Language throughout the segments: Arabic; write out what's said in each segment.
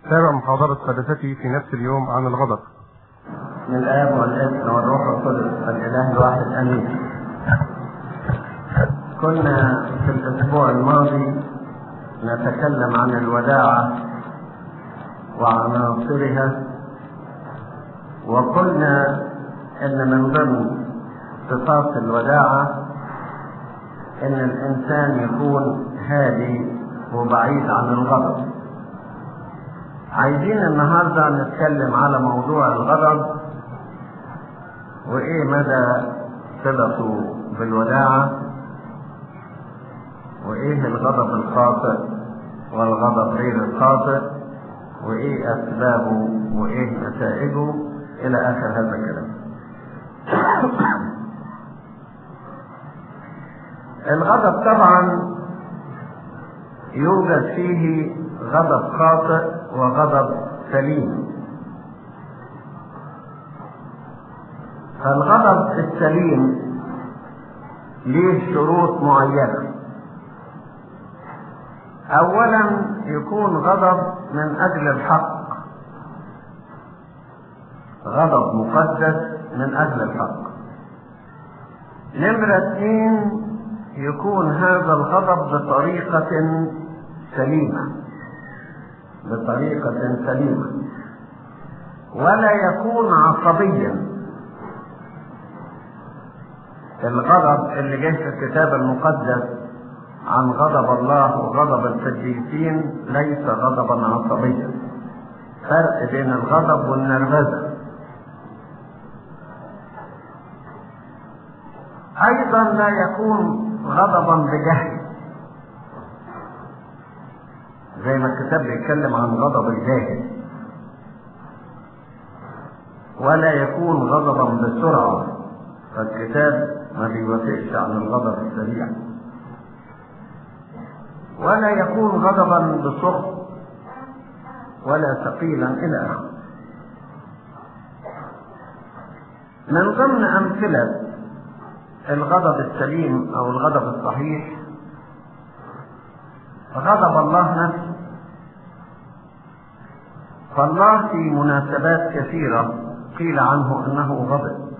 تابع محاضرة سادستي في نفس اليوم عن الغضب. من الآب والابن والروح القدس الإله الواحد آمين. كنا في الأسبوع الماضي نتكلم عن الوداعة وعناصرها، وقلنا إن من ضمن صفات الوداعة إن الإنسان يكون هادي وبعيد عن الغضب. عايزين النهاردة نتكلم على موضوع الغضب وإيه مدى صلته بالوداعة، وإيه الغضب الخاطئ والغضب غير الخاطئ، وإيه أسبابه وإيه نتائجه إلى آخر هذا الكلام. الغضب طبعا يوجد فيه غضب خاطئ وغضب سليم. فالغضب السليم ليه شروط معينة. أولا يكون غضب من أجل الحق، غضب مقدس من أجل الحق. نمرة 2 يكون هذا الغضب بطريقة سليمة، ولا يكون عصبيا. الغضب اللي جه في الكتاب المقدس عن غضب الله وغضب القديسين ليس غضبا عصبيا، فرق بين الغضب والنرفزة. ايضا لا يكون غضبا بجهل، زي ما الكتاب بيتكلم عن غضب الجاهل. ولا يكون غضبا بسرعة، فالكتاب ما بيوافقش عن الغضب السريع. ولا يكون غضبا بسخط ولا ثقيلا إلى آخره. من ضمن أمثلة الغضب السليم أو الغضب الصحيح غضب الله نفسه. فالله في مناسبات كثيرة قيل عنه أنه غضب،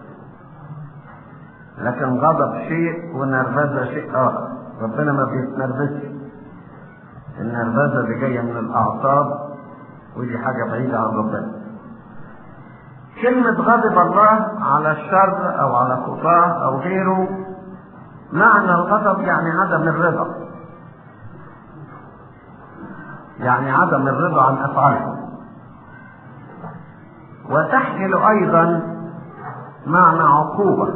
لكن غضب شيء ونرفزة شيء آخر. ربنا ما بيتنرفزش، النرفزة اللي جاية من الأعصاب ودي حاجة بعيدة عن ربنا. كلمة غضب الله على الشر أو على خطاه أو غيره، معنى الغضب يعني عدم الرضا، يعني عدم الرضا عن أفعاله. وتحمل أيضا معنى عقوبة.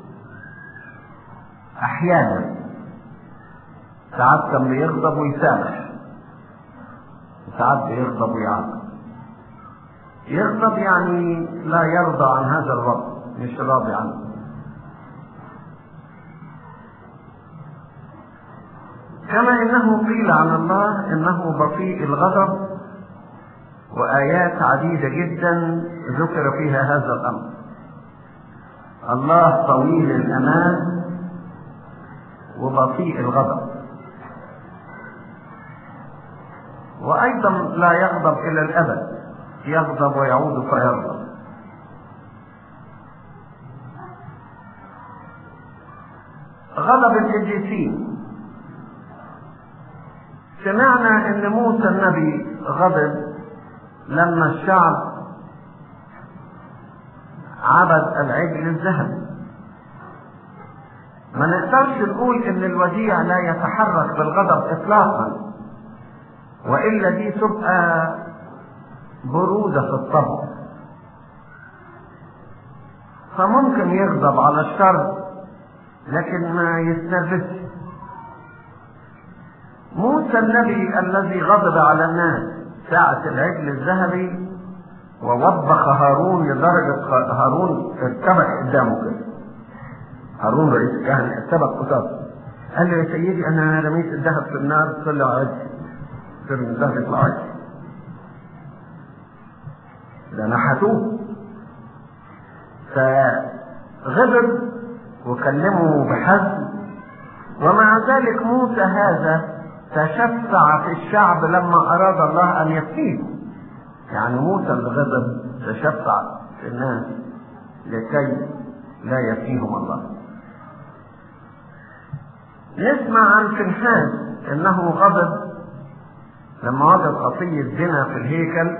أحيانا ساعات كان بيغضب ويسامح، وساعات بيغضب ويعاقب. يغضب يعني لا يرضى عن هذا الوضع، مش راضي عنه. كما انه قيل عن الله انه بطيء الغضب، وايات عديدة جدا ذكر فيها هذا الامر. الله طويل الامان وبطيء الغضب، وايضا لا يغضب الى الابد، يغضب ويعود فيغضب. غضب القديسين، سمعنا ان موسى النبي غضب لما الشعب عبد العجل الذهبي. ما نقدرش نقول ان الوديع لا يتحرك بالغضب اطلاقا، والا دي تبقى برودة في الطبع. فممكن يغضب على الشر لكن ما يستنفذش. موسى النبي الذي غضب على الناس ساعة العجل الذهبي ووبخ هارون لدرجة هارون ارتبك قدامه كده. هارون رئيس الكهنة ارتبك قصاده، قال له يا سيدي انا رميت الذهب في النار طلع عجل، ترمي الذهب يطلع عجل، ده نحتوه. فغضب وكلمه بحزم، ومع ذلك موسى هذا تشفع في الشعب لما أراد الله أن يفتيه. يعني موسى اللي غضب تشفع في الناس لكي لا يفنيهم الله. نسمع عن فنحاس انه غضب لما وجد خطية زنا في الهيكل،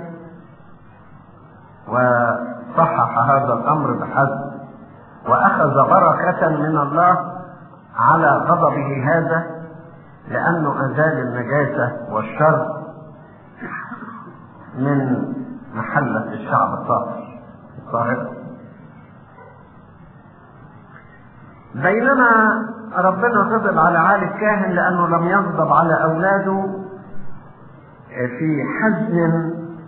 وصحح هذا الامر بحزم، واخذ بركة من الله على غضبه هذا، لانه ازال النجاسة والشر من محلة الشعب الطاهر. بينما ربنا غضب على عالي الكاهن لانه لم يغضب على اولاده في حزم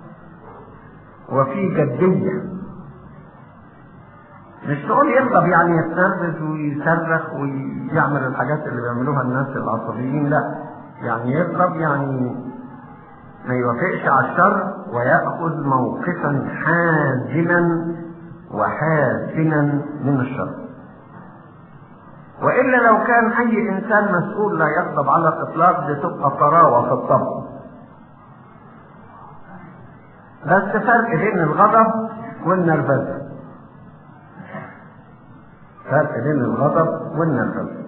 وفي جدية. مش تقول يغضب يعني يتنرفز ويصرخ ويعمل الحاجات اللي بيعملوها الناس العصبيين، لا، يعني يغضب يعني ما يوافقش على الشر ويأخذ موقفا حازما وحازما من الشر. وإلا لو كان أي إنسان مسؤول لا يغضب على الإطلاق، بتبقى طراوة في الطبع. بس فرق بين الغضب والنرفزة، فرق بين الغضب والنرفزة.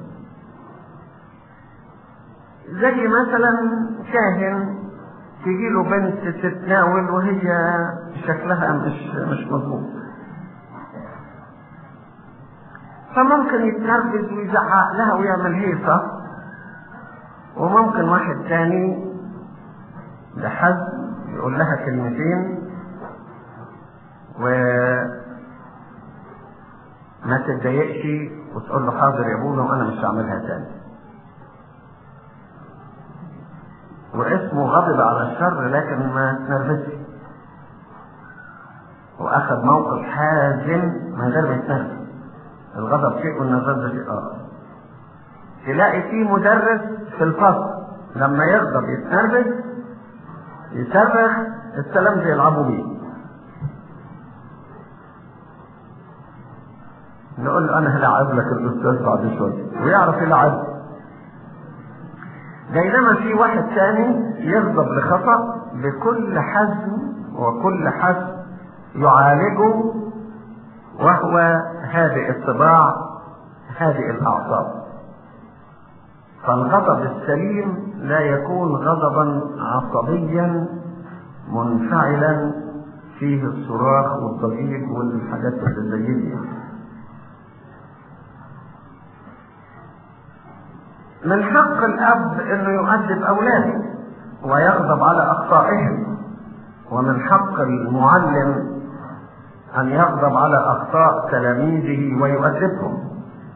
زي مثلا كاهن تجيله بنت تتناول وهي شكلها مش مظبوط، فممكن يتنرفز ويزعق لها ويعمل هيصة. وممكن واحد تاني بحزم يقول لها كلمتين وما تتضايقش وتقول له حاضر يا ابونا وانا مش هعملها تاني، واسمه غضب على الشر لكن ما تنرفزش واخذ موقف حازم من غير ما يتنرفز. الغضب شيء والنرفزة شيء اخر. تلاقي فيه مدرس في الفصل لما يغضب يتنرفز يصرخ السلام زي يلعبوا بيه، نقول له انا هلعب لك الاستاذ بعد شويه ويعرف يلعب. بينما في واحد ثاني يغضب لخطأ بكل حزم وكل حزم يعالجه، وهو هادئ الطباع هادئ الاعصاب. فالغضب السليم لا يكون غضبا عصبيا منفعلا فيه الصراخ والضجيج والحاجات اللي زي دي. من حق الاب انه يؤدب اولاده ويغضب على اخطائهم، ومن حق المعلم ان يغضب على اخطاء تلاميذه ويؤدبهم،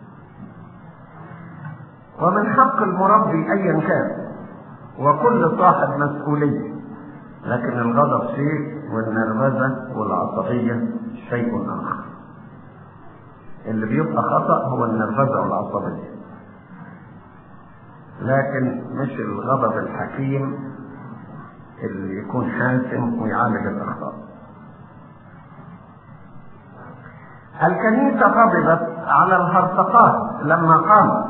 ومن حق المربي ايا كان، وكل صاحب مسؤولية. لكن الغضب شيء والنرفزة والعصبية شيء اخر. اللي بيبقى خطأ هو النرفزة والعصبية، لكن مش الغضب الحكيم اللي يكون حاسم ويعالج الاخطاء. الكنيسة غضبت على الهرطقات لما قامت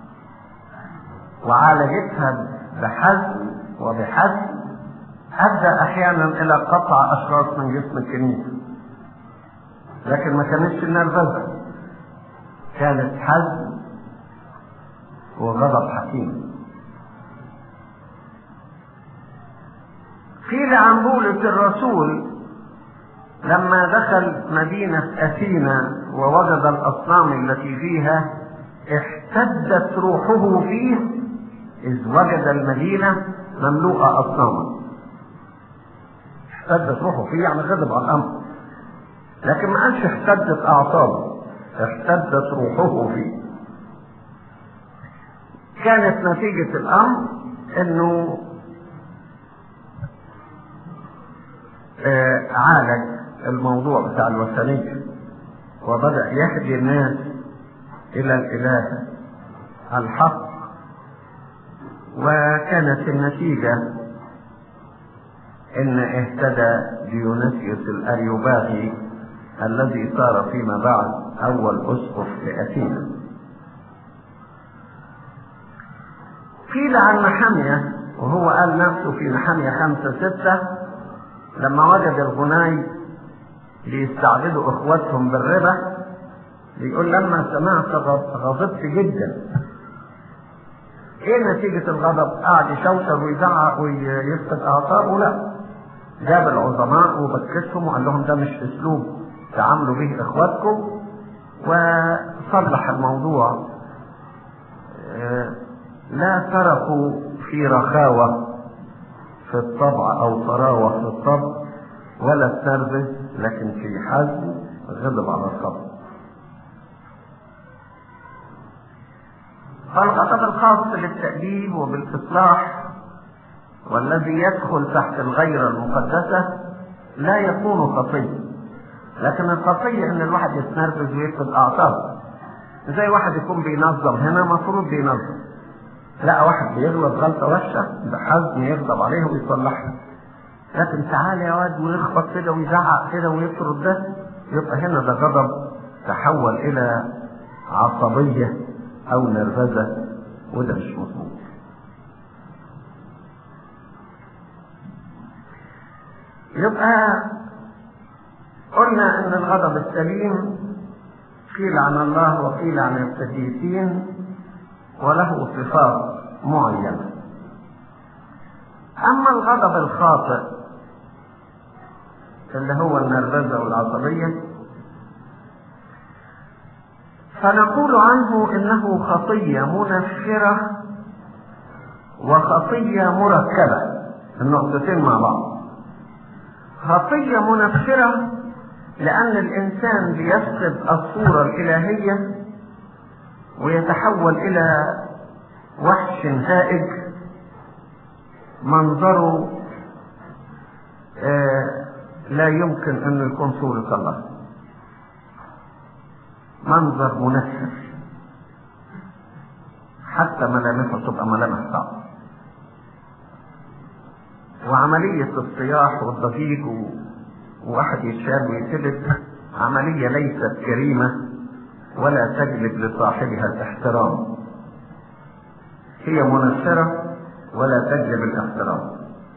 وعالجتها بحزم وبحزم، ادى احيانا الى قطع اشخاص من جسم الكنيسة، لكن ما كانتش النرفزة، كانت حزم وغضب حكيم. قيل عن بولس الرسول لما دخل مدينة أثينا ووجد الأصنام التي فيها احتدت روحه فيه، إذ وجد المدينة مملوءة أصناما. احتدت روحه فيه يعني غضب على الأمر، لكن ما قالش احتدت أعصابه، احتدت روحه فيه. كانت نتيجة الأمر إنه عالج الموضوع بتاع الوثنية وبدأ يهدي الناس إلى الإله الحق، وكانت النتيجة إن اهتدى ديونيسيوس الأريوباغي الذي صار فيما بعد أول أسقف لأثينا. قيل عن نحمية، وهو قال نفسه في نحمية 5:6 لما وجد الغناي بيستعبدوا اخواتهم بالربا، بيقول لما سمعت غضبت جدا. ايه نتيجة الغضب؟ قاعد يشوشر ويزعق ويفقد اعصابه؟ لا، جاب العظماء وبكتهم وقال لهم ده مش اسلوب تعاملوا به اخواتكم، وصلح الموضوع. لا تركوا في رخاوة في الطبع او طراوة في الطبع ولا التربس، لكن في حزم غضب على الخطأ. فالغضب الخاص بالتأديب وبالإصلاح والذي يدخل تحت الغيرة المقدسة لا يكون خطية، لكن الخطية ان الواحد يتنرفز ويفقد اعصابه. زي واحد يكون بينظم هنا، مفروض بينظم، لا واحد بيغلط غلطة وحشة بحزم يغضب عليها ويصلحها، لكن تعالى يا واد ويخبط كده ويزعق كده ويطرد ده، يبقى هنا ده غضب تحول الى عصبية او نرفزة، وده مش مظبوط. يبقى قلنا ان الغضب السليم قيل عن الله وقيل عن القديسين وله صفات معينة. اما الغضب الخاطئ اللي هو النرفزة والعصبية فنقول عنه انه خطية منفرة وخطية مركبة، النقطتين مع بعض. خطية منفرة لأن الإنسان بيفقد الصورة الإلهية ويتحول إلى وحش هائج منظره لا يمكن أن يكون صورة الله، منظر منفر، حتى ملامحه تبقى ملامح صعبة، وعملية الصياح والضجيج وواحد يتشال ويتلد عملية ليست كريمة ولا تجلب لصاحبها الاحترام، هي منفرة ولا تجلب الاحترام،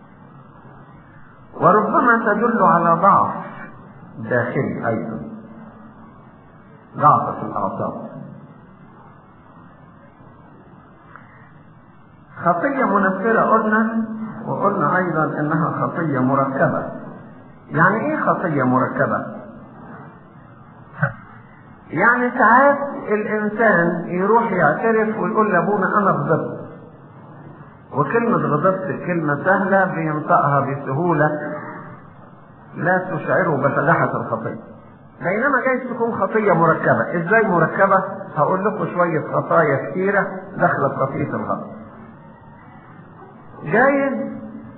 وربما تدل على ضعف داخلي أيضا، ضعف في الأعصاب. خطية منفرة قلنا، وقلنا أيضا إنها خطية مركبة. يعني إيه خطية مركبة؟ يعني ساعات الإنسان يروح يعترف ويقول لأبونا أنا غضبت، وكلمة غضبت كلمة سهلة بينطقها بسهولة لا تشعره بفدحة الخطية، بينما جايز تكون خطية مركبة. إزاي مركبة؟ هقول لكم شوية خطايا كثيرة دخلت خطية الغضب. جايز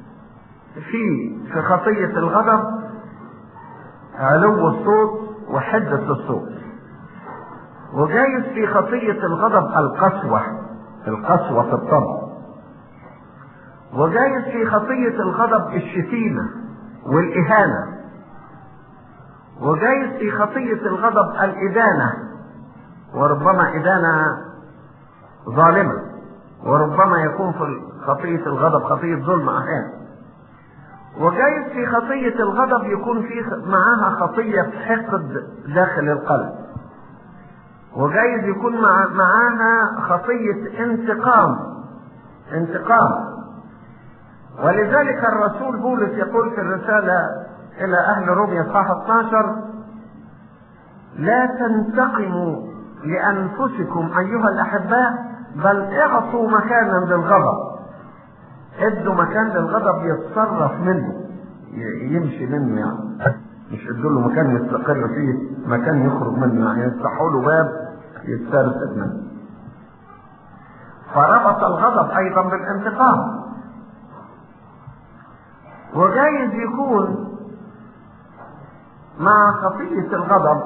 في خطية الغضب علو الصوت وحدة الصوت، وجايز في خطية الغضب القسوة في الطبع، وجايز في خطية الغضب الشتيمة والإهانة، وجايز في خطية الغضب الإدانة، وربما إدانة ظالمة، وربما يكون في خطية الغضب خطية ظلم أحيانا، وجايز في خطية الغضب يكون في معاها خطية حقد داخل القلب، وجايز يكون معاها خطية انتقام. ولذلك الرسول بولس يقول في الرسالة إلى أهل روميا اصحاح 12: لا تنتقموا لأنفسكم أيها الأحباء، بل اعطوا مكانا للغضب. ادوا مكان للغضب يتصرف منه، يمشي منه، يعني مش ادوا له مكان يستقر فيه، مكان يخرج منه، يعني يفتحوا له باب يتسرسل منه. فربط الغضب أيضا بالانتقام. وجايز يكون مع خطية الغضب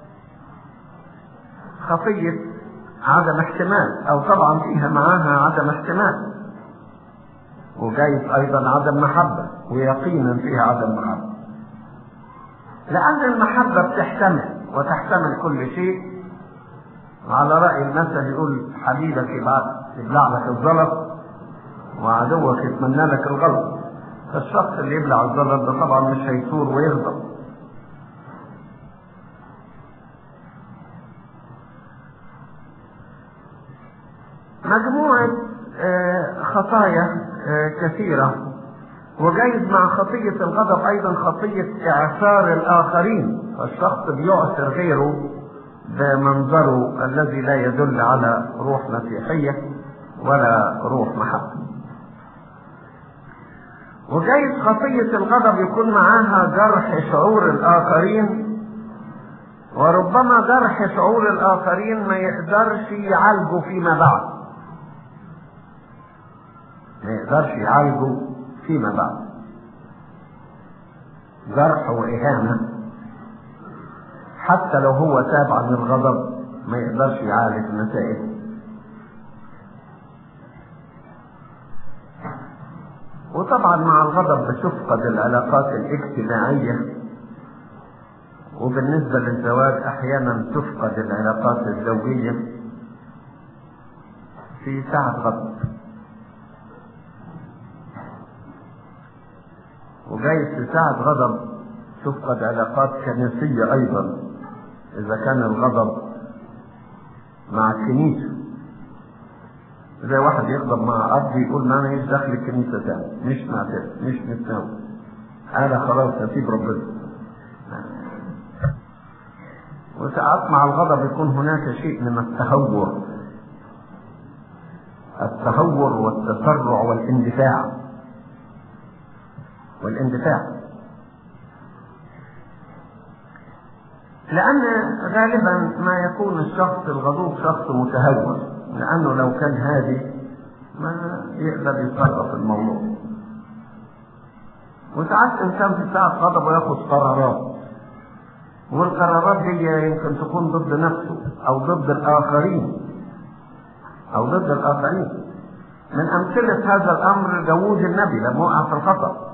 خطية عدم احتمال، او طبعا فيها معاها عدم احتمال، وجايز ايضا عدم محبة، ويقينا فيها عدم محبة، لان المحبة بتحتمل وتحتمل كل شيء. على رأي المثل يقول حبيبك يبلع لك الزلط وعدوك يتمنى لك الغلط. الشخص اللي يبلع الزلط ده طبعا مش هيثور ويغضب. مجموعة خطايا كثيرة، وجايز مع خطية الغضب أيضا خطية إعثار الآخرين، فالشخص بيعثر غيره بمنظره الذي لا يدل على روح مسيحية ولا روح محبة. وجايز خطية الغضب يكون معاها جرح شعور الآخرين، وربما جرح شعور الآخرين ما يقدرش يعالجه فيما بعد، ما يقدرش يعالجه فيما بعد. جرح وإهانة حتى لو هو تاب عن الغضب ما يقدرش يعالج نتائجه. وطبعا مع الغضب بتفقد العلاقات الاجتماعية، وبالنسبة للزواج أحيانا تفقد العلاقات الزوجية في ساعة غضب. وجايز في ساعة غضب تفقد علاقات كنسية أيضا إذا كان الغضب مع الكنيسة. زي واحد يغضب مع أب يقول ما أنا مش داخل الكنيسة تاني، مش معترف، مش متناول، أنا خلاص هسيب ربنا. وساعات مع الغضب يكون هناك شيء من التهور والتسرع والاندفاع، لأن غالبا ما يكون الشخص الغضوب شخص متهور، لأنه لو كان هادي ما يقدر يتصرف في الموضوع. وساعات إنسان في ساعة غضب وياخد قرارات، والقرارات دي يمكن تكون ضد نفسه أو ضد الآخرين. من أمثلة هذا الأمر داوود النبي لما وقع في الخطأ،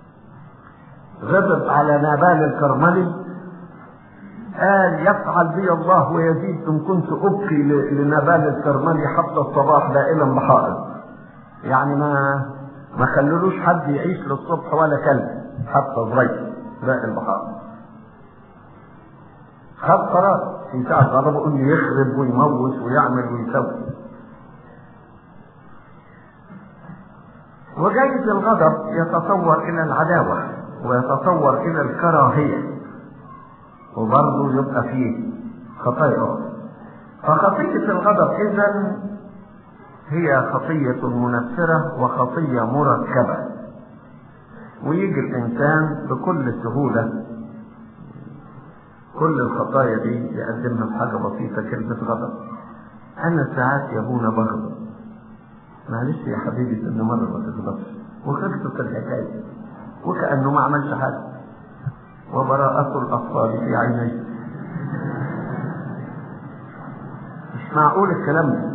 غضب على نابال الكرملي، قال يفعل بي الله ويزيد إن كنت أبقي لنابال الكرملي حتى الصباح دائما بحائط. يعني ما خللوش حد يعيش للصبح ولا كلب حتى صغير دائما بحائط. خد قرار في ساعة غضبه انه يخرب ويموت ويعمل ويسوي. وجايز الغضب يتطور الى العداوة ويتطور الى الكراهية، وبرضه يبقى فيه خطايا أخرى. فخطية الغضب إذن هي خطية منفرة وخطية مركبة، ويجي الإنسان بكل سهولة كل الخطايا دي يقدمها بحاجة بسيطة، كلمة غضب. أنا ساعات يا ابونا بغضب، معلش يا حبيبي إن مرة ما تغضبش، وخلصت الحكاية وكأنه ما عملش حاجة، وبراءة الأطفال في عيني. مش معقول الكلام ده.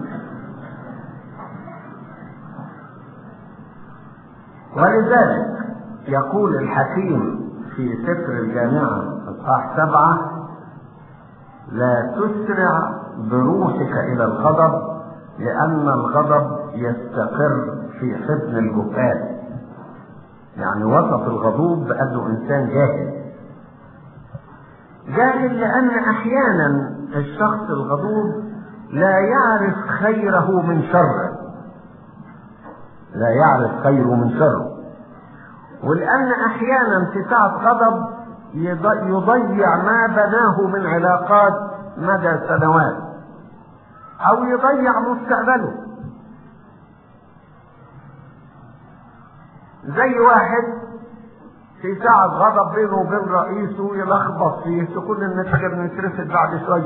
ولذلك يقول الحكيم في سفر الجامعة اصحاح 7: لا تسرع بروحك إلى الغضب، لأن الغضب يستقر في حضن الجهال. يعني وصف الغضوب بأنه إنسان جاهل، لأن أحيانا الشخص الغضوب لا يعرف خيره من شره، ولأن أحيانا في ساعة غضب يضيع ما بناه من علاقات مدى سنوات، أو يضيع مستقبله. زي واحد في ساعة غضب بينه وبين رئيسه يلخبط فيه، تكون النتيجة بنترفد بعد شوية.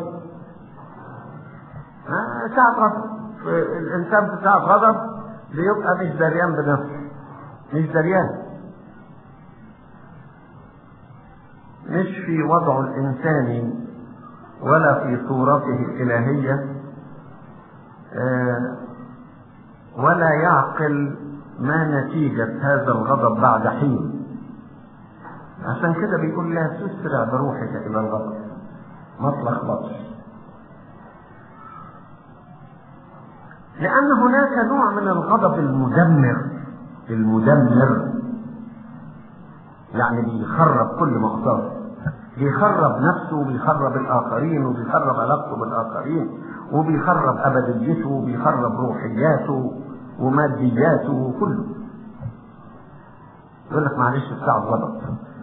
ساعة غضب، الإنسان في ساعة غضب بيبقى مش دريان بنفسه، مش في وضعه الإنساني ولا في صورته الإلهية، ولا يعقل ما نتيجة هذا الغضب بعد حين. عشان كده بيقول لا تسرع بروحك إلى الغضب، ما تلخبطش، لأن هناك نوع من الغضب المدمر يعني بيخرب كل مقدار، بيخرب نفسه وبيخرب الآخرين وبيخرب علاقته بالآخرين وبيخرب أبديته وبيخرب روحياته ومادياته وكله. يقول لك معلش ساعة غضب.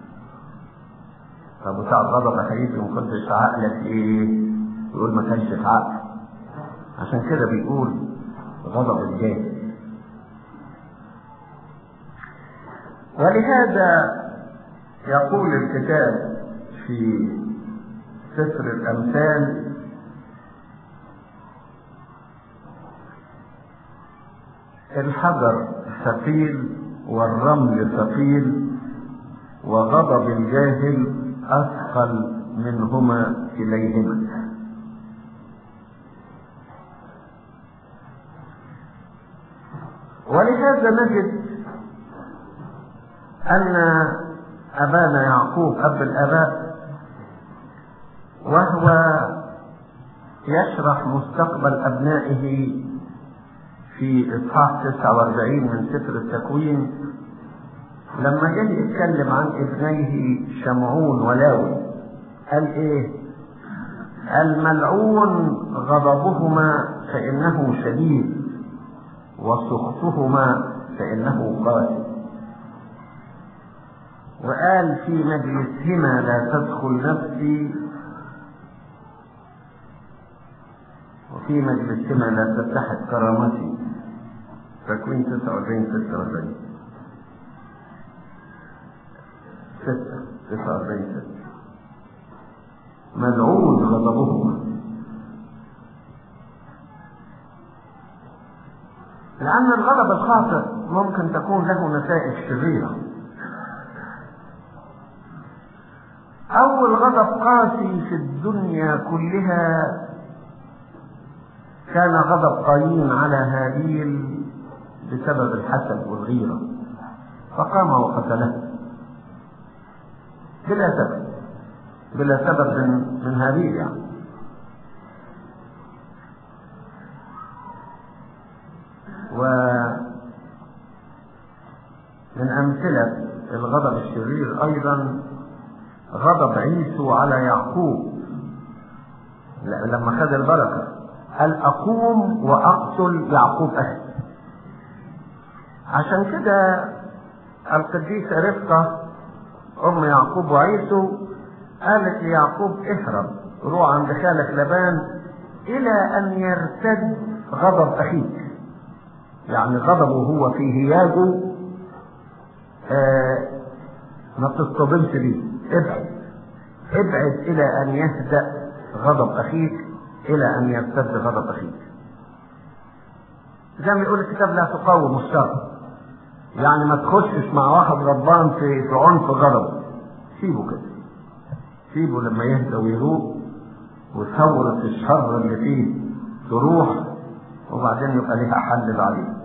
طب وساعة غضب يا حبيبي ما كنتش عقلك ايه؟ يقول ما كانش في عقل. عشان كده بيقول غضب الجاهل. ولهذا يقول الكتاب في سفر الأمثال: الحجر ثقيل والرمل ثقيل وغضب الجاهل أثقل منهما كليهما. ولهذا نجد أن أبانا يعقوب أب الآباء وهو يشرح مستقبل أبنائه في إصحاح 49 من سفر التكوين، لما جه يتكلم عن ابنيه شمعون ولاوي قال ايه؟ الملعون غضبهما فإنه شديد وسخطهما فإنه قاسي. وقال في مجلسهما لا تدخل نفسي وفي مجلسهما لا تتحد كرامتي. تكوين 49 49 ملعون غضبهما، لأن الغضب الخاطئ ممكن تكون له نتائج شريرة. أول غضب قاسي في الدنيا كلها كان غضب قايين على هابيل بسبب الحسد والغيرة، فقام وقتله بلا سبب من هابيل يعني. ومن أمثلة الغضب الشرير أيضا غضب عيسو على يعقوب لما خد البركة، قال أقوم وأقتل يعقوب أخي. عشان كده القديسة رفقة أم يعقوب وعيسو قالت ليعقوب اهرب روح عند خالك لبان إلى أن يرتد غضب أخيك، يعني غضبه هو في هياجه ما تصطدمش بيه، ابعد إلى أن يهدأ غضب أخيك إلى أن يرتد غضب أخيك. زي ما يقول الكتاب لا تقاوم الشر، يعني ما تخشش مع واحد غضبان في عنف غضب، سيبه كده، سيبه لما يهدى ويروق وثورة الشر اللي فيه تروح وبعدين يبقى ليها حل بعدين.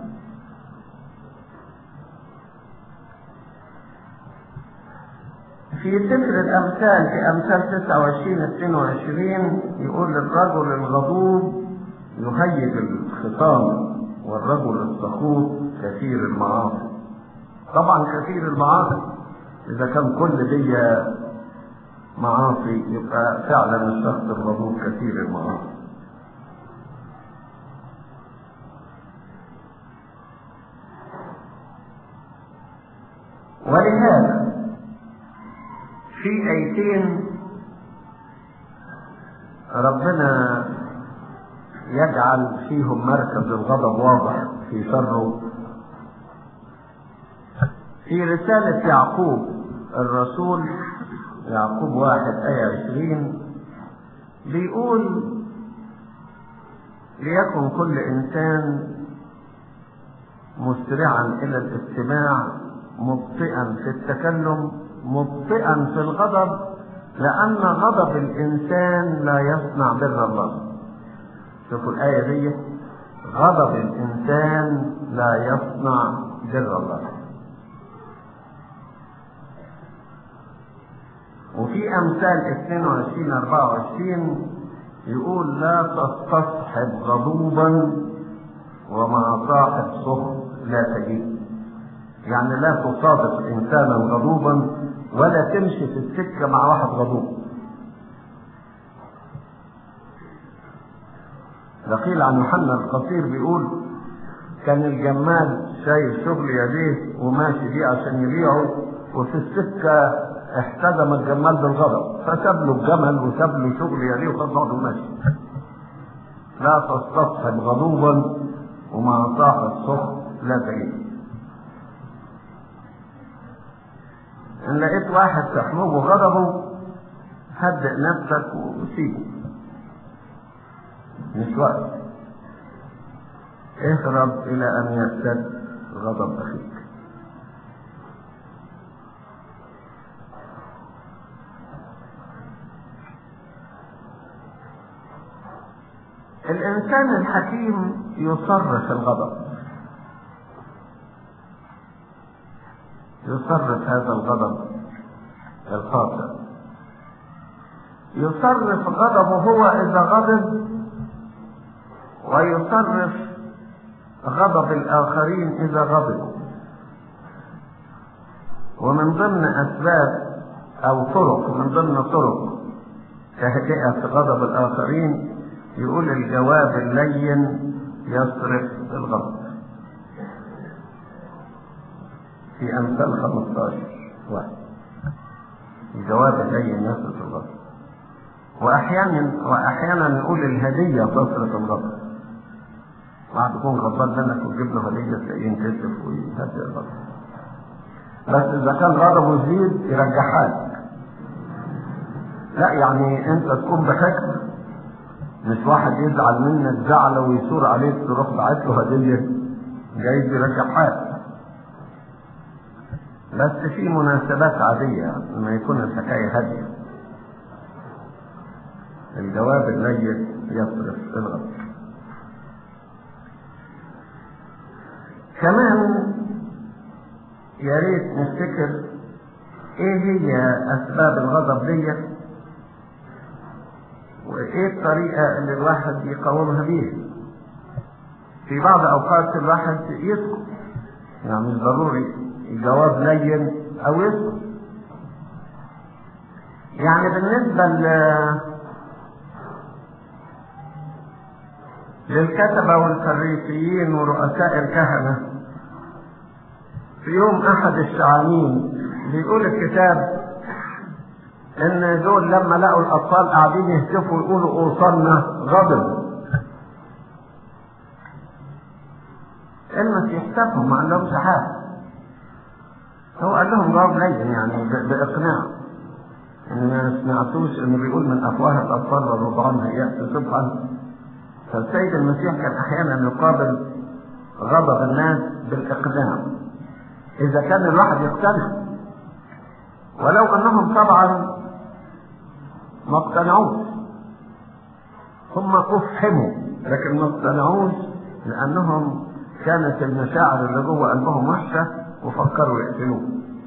في سفر الأمثال في أمثال 29-22 يقول الرجل الغضوب يهيج الخصام والرجل السخوط كثير المعاصي. طبعا كثير المعاصي إذا كان كل دي معاصي يبقى فعلا الشخص الغضوب كثير المعاصي. ولهذا في آيتين ربنا يجعل فيهم مركز الغضب واضح في شره. في رسالة يعقوب الرسول يعقوب 1:20 بيقول ليكن كل إنسان مسرعا إلى الاستماع مبطئا في التكلم مبطئا في الغضب، لأن غضب الإنسان لا يصنع بر الله. شوفوا الآية دي، غضب الإنسان لا يصنع بر الله. وفي أمثال 22-24 يقول لا تستصحب غضوبا ومع صاحب سخط لا تجيب. يعني لا تصادف إنسانا غضوبا ولا تمشي في السكة مع واحد غضوب. قيل عن يوحنا القصير بيقول كان الجمال شايل شغل يديه وماشي بيه عشان يبيعه، وفي السكة احتدم الجمال بالغضب فساب له الجمل وساب له شغل يديه وخد بعضه وماشي. لا تستصحب غضوبا ومع صاحب سخط لا تجد. ان لقيت واحد تحموه غضبه هدئ نفسك وسيبه، مش وقت. اهرب الى ان يشتد غضب اخيك. الانسان الحكيم يصرف الغضب، يصرف هذا الغضب الخاطئ، يصرف غضبه هو اذا غضب، ويصرف غضب الاخرين اذا غضبوا. ومن ضمن اسباب او طرق، من ضمن طرق تهدئة غضب الاخرين يقول الجواب اللين يصرف الغضب في امثال 15:1. الجواب اللين يصرف الغضب. واحيانا نقول الهدية تصرف الغضب. واحد يكون غضبان منك وتجيب له هدية تلاقيه ينكسف ويهدئ الغضب. بس اذا كان غضبه يزيد يرجعها لك. لا يعني انت تكون بحكمة، مش واحد يزعل منك زعله ويثور عليك تروح باعت له هدية جايز يرجعها لك. بس في مناسبات عادية لما يكون الحكاية هادية. الجواب اللين يصرف الغضب. كمان يا ريت نفتكر ايه هي اسباب الغضب دي، وايه الطريقة اللي الواحد يقاومها بيها. في بعض اوقات الواحد يسكت، يعني مش ضروري الجواب لين او يسكت. يعني بالنسبة للكتبة والفريسيين ورؤساء الكهنة، في يوم احد الشعانين بيقول الكتاب ان دول لما لقوا الاطفال قاعدين يهتفوا يقولوا اوصلنا غضب. المسيح سابهم ما عندهمش حاجه، هو قال لهم جواب لين يعني باقناع. ان ما سمعتوش انه بيقول من افواه الاطفال والرضعان هيأتي صبحا. فالسيد المسيح كان احيانا يقابل غضب الناس بالاقناع اذا كان الواحد يقتنع، ولو انهم طبعا ما اقتنعوش. هم افهموا لكن ما اقتنعوش لانهم كانت المشاعر اللي جوه قلبهم وحشه وفكروا يقتلوه.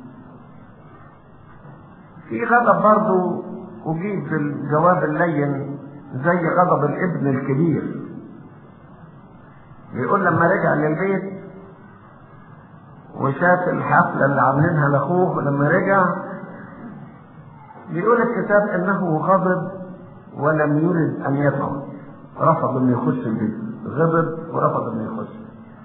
في غضب برضه اجيب بالجواب اللين زي غضب الابن الكبير. بيقول لما رجع للبيت وشاف الحفلة اللي عاملينها لاخوه، لما رجع بيقول الكتاب انه غضب ولم يرد ان يفعل، رفض انه يخش البيت، غضب ورفض انه يخش.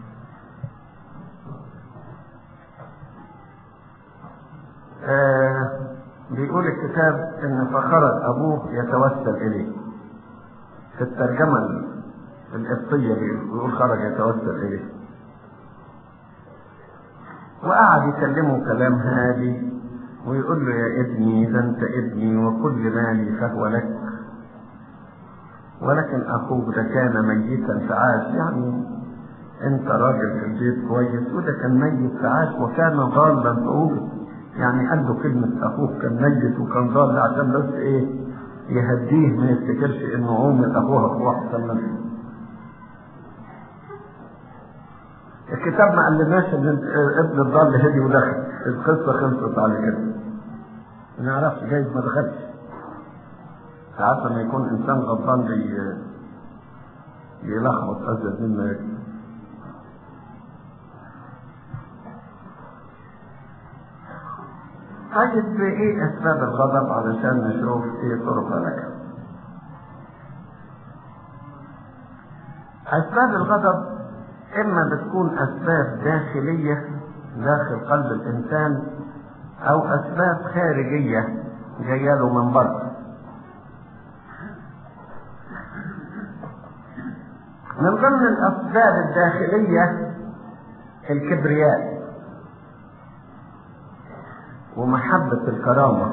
بيقول الكتاب ان فخرج ابوه يتوسل اليه. في الترجمة القبطية بيقول خرج يتوسل اليه، وقعد يكلمه كلام هادي ويقول له يا ابني ده انت ابني وكل مالي فهو لك، ولكن اخوك ده كان ميتا فعاش. يعني انت راجل في البيت كويس وده كان ميت فعاش وكان ضالا فوجد. يعني قال له كلمة اخوك كان ميت وكان ضال عشان بس ايه يهديه ما يفتكرش انه عومة اخوها اخوه احسن منه. الكتاب ما قالناش ان ابن الضال هدي ودخل، القصة خلصت على كده. ما نعرفش جايز ما دخلش. ساعات لما يكون انسان غضبان بيلخبط ازيد مما يجب. طيب ايه اسباب الغضب علشان نشوف ايه طرق علاجها؟ اسباب الغضب اما بتكون اسباب داخلية داخل قلب الانسان او اسباب خارجية جايه له من بره. من ضمن الاسباب الداخلية الكبرياء ومحبة الكرامة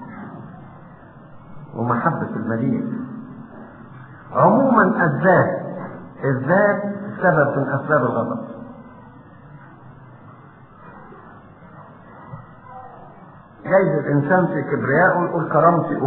ومحبة المديح. عموما الذات سبب من اسباب الغضب. جايز الانسان في كبرياء ويقول كرامتي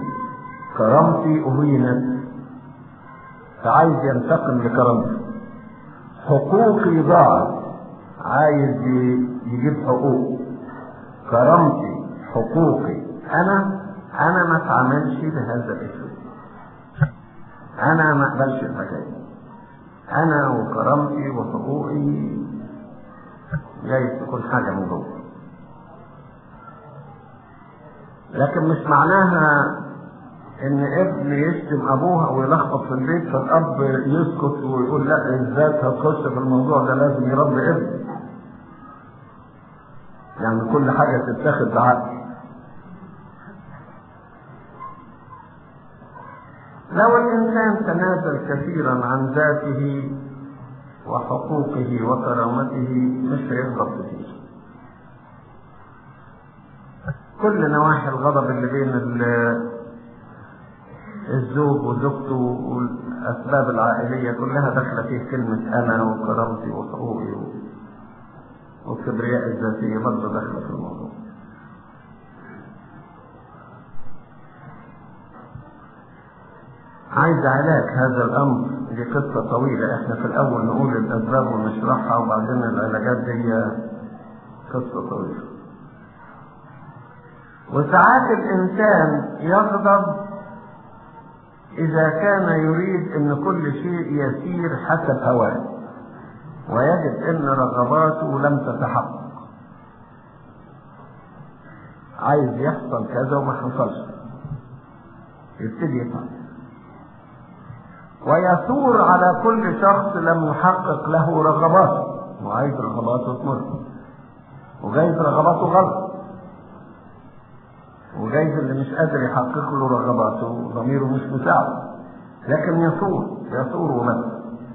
اهينت، فعايز ينتقم لكرامته. حقوقي ضاعت، عايز يجيب حقوق. كرامتي، حقوقي، انا ما اتعاملش بهذا الاسلوب، انا ما اقبلش الحكايه، انا وكرامتي وحقوقي. جايز تكون حاجه من جوه، لكن مش معناها ان ابن يشتم ابوه او يلخبط في البيت فالاب يسكت ويقول لا الذات هتخش في الموضوع ده، لازم يربي ابن. يعني كل حاجه تتاخد بعقل. لو الانسان تنازل كثيرا عن ذاته وحقوقه وكرامته مش هيغضب كتير. كل نواحي الغضب اللي بين الزوج وزوجته والاسباب العائليه كلها داخله فيه كلمه انا وكرامتي وحقوقي والكبرياء الذاتيه برضه داخله في الموضوع. عايز علاج هذا الامر، دي قصه طويله، احنا في الاول نقول الاسباب ونشرحها وبعدين العلاجات دي قصه طويله. وساعات الانسان يغضب اذا كان يريد ان كل شيء يسير حسب هواه ويجد ان رغباته لم تتحقق. عايز يحصل كذا وما حصلش، يبتدي يفعل ويثور على كل شخص لم يحقق له رغباته، وعايز رغباته تمر، وجايز رغباته غلط، وجايز اللي مش قادر يحقق له رغباته ضميره مش مساعده، لكن يثور وبس.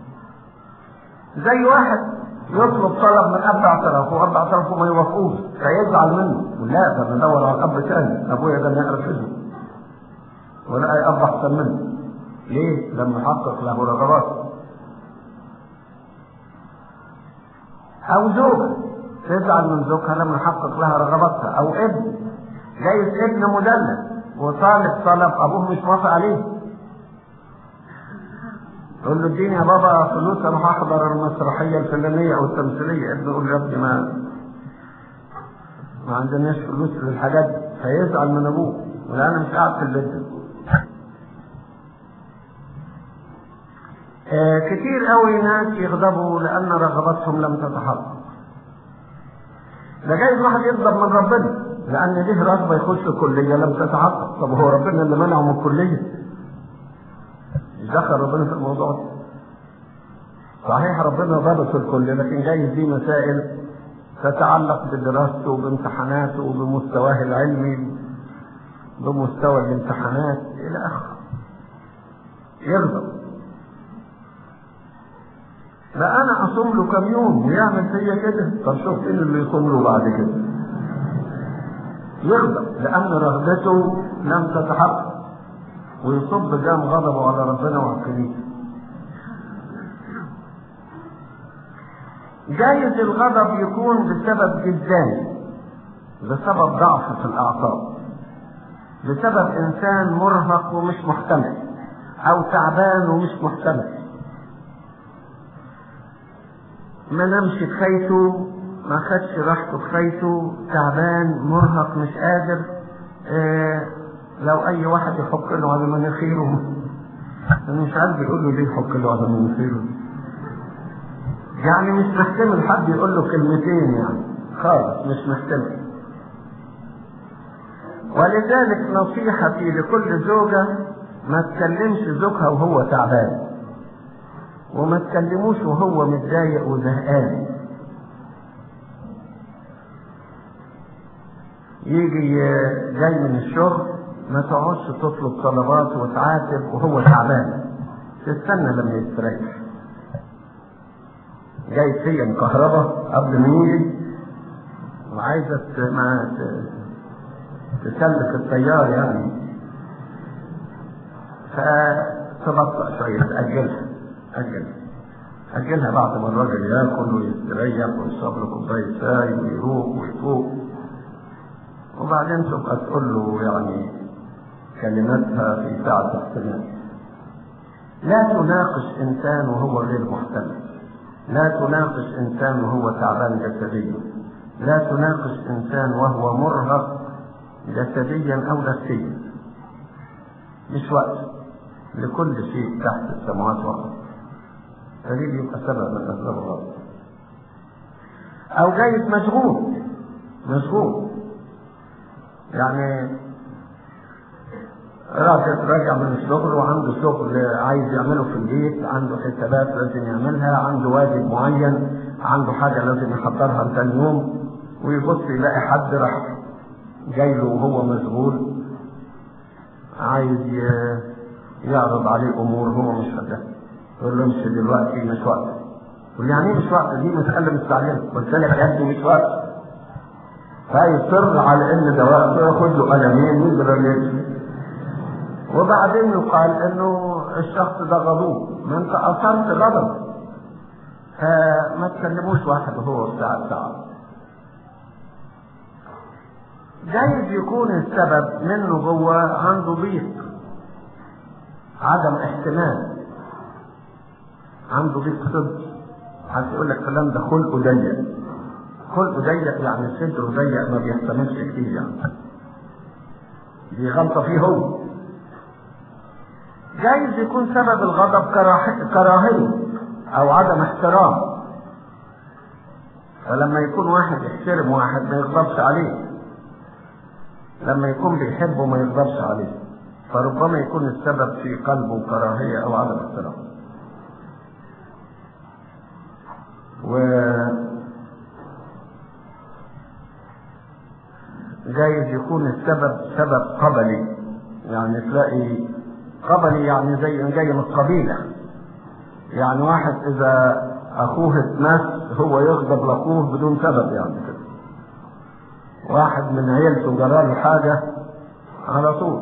زي واحد يطلب طلب من اب اعترافه واب اعترافه ما يوافقوش فيزعل منه، لا ده ندور على اب ثاني، ابويا ده ما يعرف اسمه ولا اي اب احسن منه. ليه؟ لم يحقق له رغباته. او زوجة تزعل من زوجها لم يحقق لها رغباتها، او ابن جايز ابن مدلل وطالب طلب ابوه مش موافق عليه، يقول له اديني يا بابا فلوس اروح احضر المسرحيه الفلانيه او التمثيليه، ابنه يقول له يا ابني ما عندناش فلوس للحاجات دي، فيزعل من ابوه ولا انا مش قاعد في البيت. كتير قوي ناس يغضبوا لان رغباتهم لم تتحقق. ده جايز واحد يغضب من ربنا لان ليه رغبه يخش كليه لم تتحقق. طب هو ربنا اللي منعه من الكليه؟ مش دخل ربنا في الموضوع ده. صحيح ربنا ضابط الكل، لكن جايز دي مسائل تتعلق بدراسته وبامتحاناته وبمستواه العلمي بمستوى الامتحانات الى اخره. يغضب. لا انا اصوم له كم يوم ويعمل فيا كده، طب شوف ايه اللي يصوم له بعد كده. يغضب لان رغبته لم تتحقق ويصب جام غضبه على ربنا وعلى الكنيسه. جايز الغضب يكون بسبب جداني، بسبب ضعف في الاعصاب، بسبب انسان مرهق ومش محتمل او تعبان ومش محتمل، ما نامش بخيته، ما خدش راحته بخيته، تعبان مرهق مش قادر. لو اي واحد يحك له على مناخيره، انا مش عارف يقول له ليه يحك له على مناخيره، يعني مش محتمل حد يقول له كلمتين، يعني خالص مش محتمل. ولذلك نصيحتي لكل زوجة ما تكلمش زوجها وهو تعبان، وما تكلموش وهو متضايق وزهقان. يجي جاي من الشغل ما تقعدش تطلب طلبات وتعاتب وهو تعبان، تستنى لما يستريح. جاي سيم كهرباء قبل ما يجي وعايزة تسلك التيار يعني، فتبطأ شوية، أجلها بعد ما الراجل ياكل ويستريح ويشرب له كوباية شاي ويروق ويفوق، وبعدين تبقى تقول له يعني كلماتها في ساعة اختلاف. لا تناقش إنسان وهو غير محتمل، لا تناقش إنسان وهو تعبان جسديا، لا تناقش إنسان وهو مرهق جسديا أو نفسيا. مش وقت لكل شيء تحت السماوات والأرض. هذه يبقى سبب من أسباب الغضب. أو جايز مشغول يعني راجع من الشغل وعنده شغل عايز يعمله في البيت، عنده حسابات لازم يعملها، عنده واجب معين، عنده حاجة لازم يحضرها ثاني يوم، ويبص يلاقي حد راح جاي له وهو مشغول عايز يعرض عليه امور هو مش فاهمها، يقول له امشي دلوقتي مش وقت. يقول يعني مش وقت؟ دي مسألة مستعجلة، قلت لك يا ابني مش وقت. فيصر على ان ده وقت، ياخد له قلمين ويجرى ليه. وبعدين يقال انه الشخص ده غضوب، ما انت اثرت غضب، فما تكلموش واحد وهو ساعة. جايز يكون السبب منه جوه عنده ضيق، عدم احتمال، عنده ضيق صدر. هتقول لك فلان ده خلقه ضيق، خلقه ضيق يعني صدره ضيق ما بيحتملش كتير، يعني دي غلطة فيه هو. جايز يكون سبب الغضب كراهية او عدم احترام، فلما يكون واحد يحترم واحد ما يغضبش عليه، لما يكون بيحبه ما يغضبش عليه، فربما يكون السبب في قلبه كراهية او عدم احترام. جايز يكون السبب سبب قبلي، يعني تلاقي قبلي يعني زي جاي من القبيلة، يعني واحد اذا اخوه اتمس هو يغضب لاخوه بدون سبب، يعني كده واحد من عيلته جراله حاجة على طول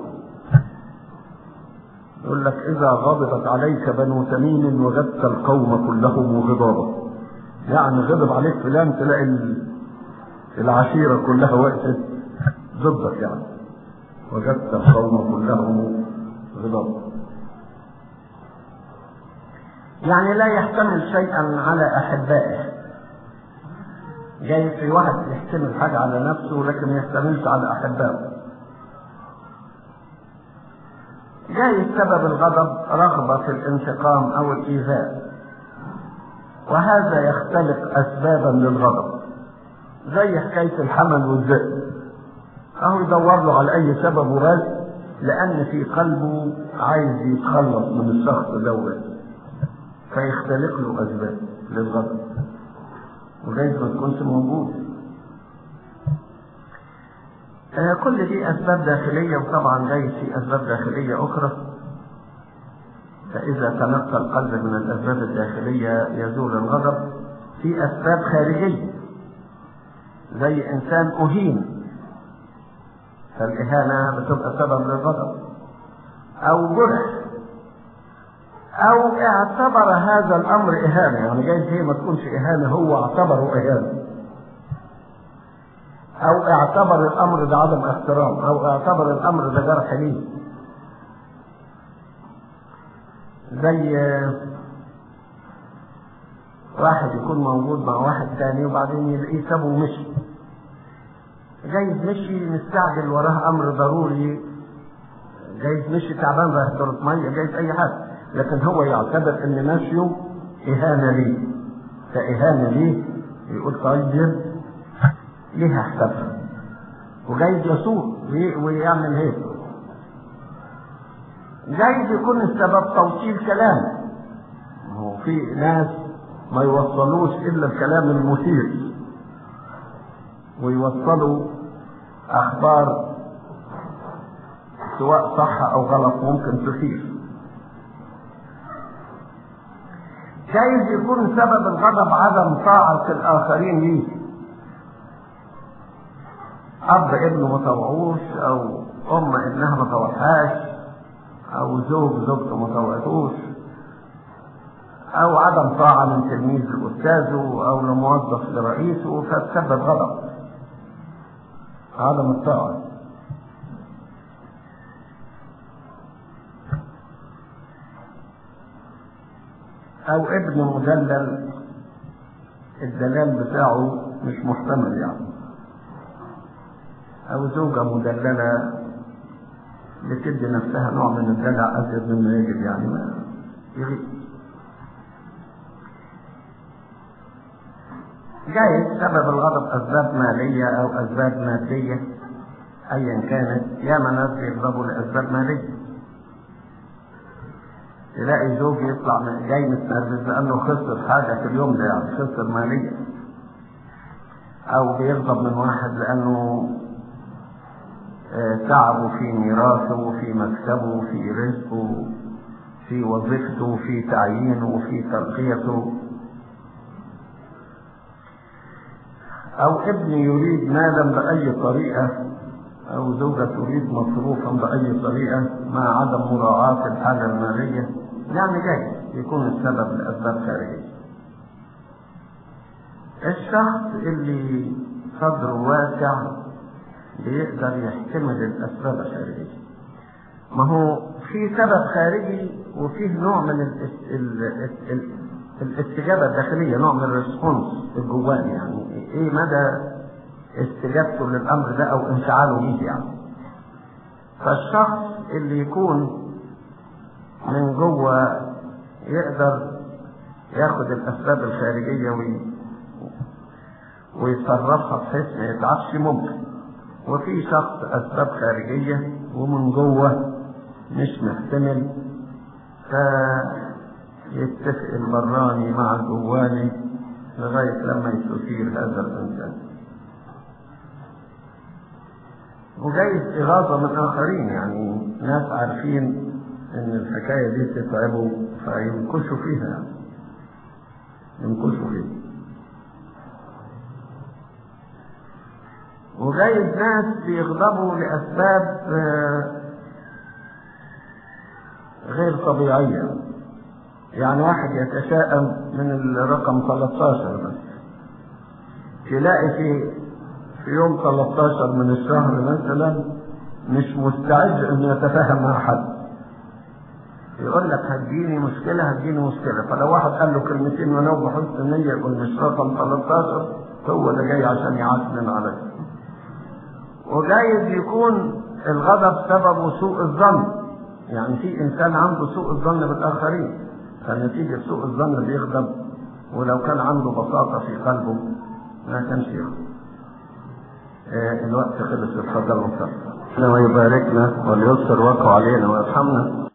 يقول لك اذا غضبت عليك بنو تميم وجدت القوم كلهم غضابا، يعني غضب عليك فلان تلاقي العشيرة كلها وقفت ضدك، يعني وجدت القوم كلهم غضابا، يعني لا يحتمل شيئا على احبائه. جاي في واحد يحتمل حاجة على نفسه لكن ما يحتملش على احبائه. جاي سبب الغضب رغبة في الانتقام او الايذاء، وهذا يختلق اسبابا للغضب، زي حكاية الحمل والذئب، اهو يدور له على اي سبب ورد لان في قلبه عايز يتخلص من الشخص دوت، فيختلق له اسباب للغضب وجايز ما تكونش موجود. كل دي اسباب داخلية، وطبعا جايز في اسباب داخلية اخرى، فاذا تنقى القلب من الاسباب الداخلية يزول الغضب. في اسباب خارجية زي انسان اهين، فالاهانة بتبقى سبب للغضب، او جرح، او اعتبر هذا الامر اهانة، يعني جايز هي ما تكونش اهانة هو اعتبره اهانة، او اعتبر الامر ده عدم احترام، او اعتبر الامر ده جرح ليه. زي واحد يكون موجود مع واحد تاني وبعدين يلاقيه سابه ومشي، جايز مشي مستعجل وراه امر ضروري، جايز مشي تعبان رايح دورة مية، جايز اي حاجة، لكن هو يعتبر ان مشيه اهانة ليه، فاهانة ليه يقول طيب ليها حسابها، وجايز يسوق ويعمل هيك. جايز يكون السبب توصيل كلام. هو في ناس ما يوصلوش الا الكلام المثير، ويوصلوا اخبار سواء صح او غلط ممكن تثير. جايز يكون سبب الغضب عدم طاعة الآخرين ليه. أب ابنه ما طوعوش، أو أم ابنها ما طوعهاش، أو زوجته ما طوعتوش، أو عدم طاعة من تلميذ لأستاذه أو لموظف لرئيسه، فتسبب غضب. عدم الطاعة. أو ابن مدلل الدلال بتاعه مش محتمل يعني، أو زوجة مدللة بتدي نفسها نوع من الدلع أزيد مما يجب يعني ما يغيب. جايز سبب الغضب أسباب مالية أو أسباب مادية أيا كانت. ياما ناس بيغضبوا لأسباب مالية. تلاقي زوج يطلع جاي متنرفز لأنه خسر حاجة في اليوم ده، يعني خسر مالية. أو بيغضب من واحد لأنه تعبه في ميراثه، في مكسبه، في رزقه، في وظيفته، في تعيينه، في ترقيته. أو ابن يريد مالا بأي طريقة، أو زوجة تريد مصروفا بأي طريقة مع عدم مراعاة الحالة المالية. يعني جاي يكون السبب لأسباب خارجية. الشخص اللي صدره واسع بيقدر يحتمل الأسباب الخارجية. ما هو في سبب خارجي وفيه نوع من الاستجابة الداخلية، نوع من الريسبونس الجواني. يعني ايه مدى استجابته للأمر ده أو انفعاله ليه يعني. فالشخص اللي يكون من جوه يقدر ياخد الأسباب الخارجية ويتصرفها بحيث ما يتعبش ممكن. وفي شخص أسباب خارجية ومن جوه مش محتمل، فيتفق البراني مع الجواني لغاية لما يستثير هذا الإنسان. وجايز إغاظة من آخرين، يعني ناس عارفين إن الحكاية دي تتعبوا فينكشوا فيها، ينكشوا فيها. وجايز ناس بيغضبوا لأسباب غير طبيعية. يعني واحد يتشائم من الرقم 13 بس، تلاقي في يوم 13 من الشهر مثلا مش مستعد انه يتفاهم مع حد. يقول لك هتجيني مشكلة. فلو واحد قال له كلمتين ولو بحسن النية يقول مش رقم 13، هو ده جاي عشان يعاتبن عليه. وجايز يكون الغضب سببه سوء الظن. يعني في انسان عنده سوء الظن بالاخرين، فنتيجة سوء الظن بيغضب، ولو كان عنده بساطة في قلبه ما كانش يغضب. الوقت خلص. اتفضلوا ويباركنا وليسر وقعه علينا ويرحمنا.